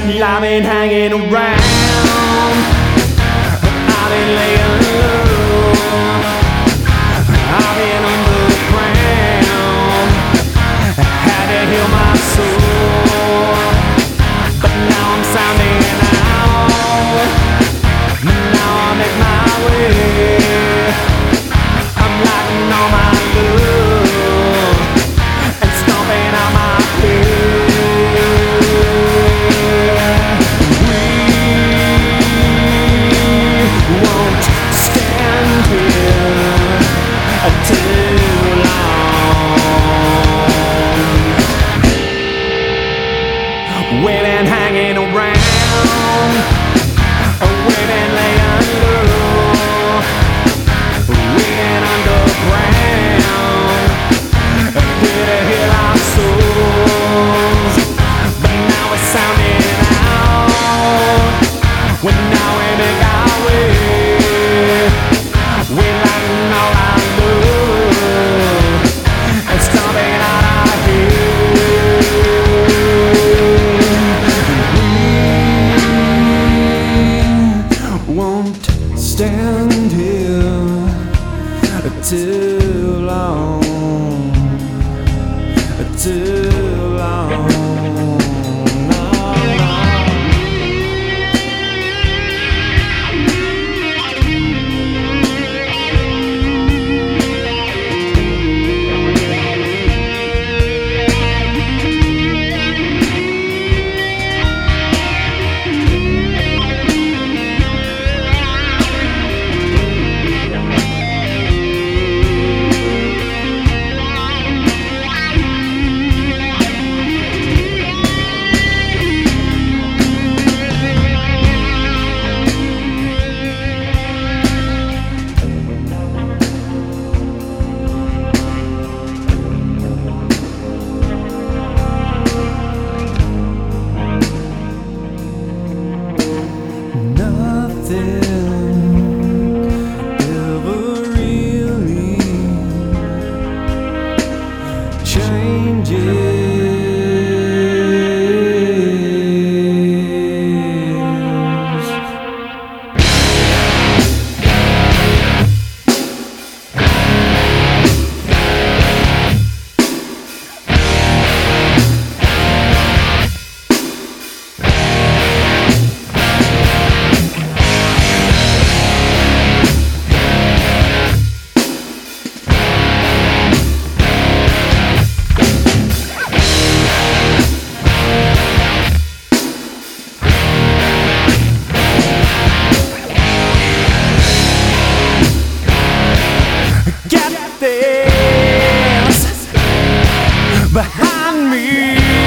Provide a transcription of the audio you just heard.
I've been hanging around, I've been laying low, I've been underground, had to heal my soul, but now I'm sounding out, now I make my way, I'm lighting all my love and stomping out my fear. We've been hanging around, we've been laying low, we've been underground, here to heal our souls, but now we're sounding out, now we make our way, we're lighting all our love and stomping out our head. Stand here too long, too long. Behind me